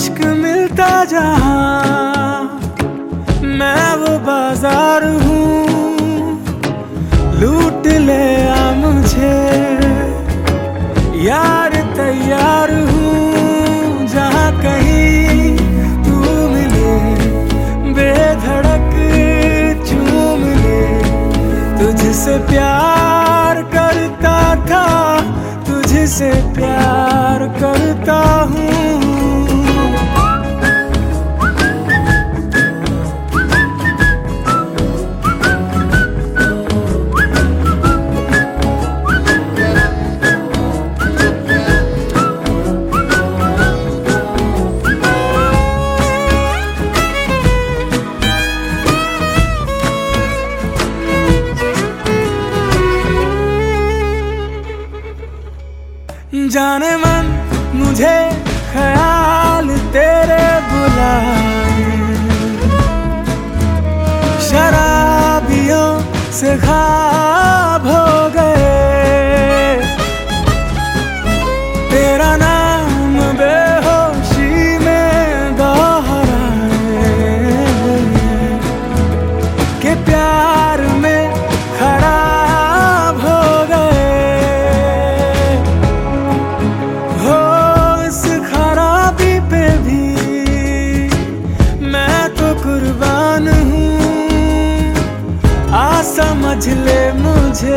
इश्क मिलता जहां, मैं वो बाजार हूँ, लूट ले आ मुझे यार, तैयार हूँ जहाँ कहीं तू मिले, बेधड़क चूम ले। तुझसे प्यार करता था, तुझसे प्यार करता हूँ। जाने मन मुझे ख्याल तेरे बुलाए, शराबियों से ख्वाब हो गए, तेरा नाम बेहोशी में दोहराए, के प्यार में खराब हो गए। कुर्बान हूँ, आ समझ ले मुझे,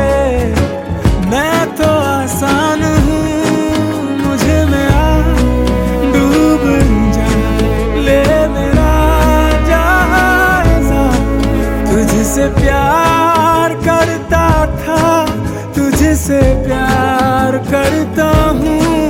मैं तो आसान हूँ, मुझे में आ डूब जा, ले मेरा जायज़ा। तुझसे प्यार करता था, तुझसे प्यार करता हूँ।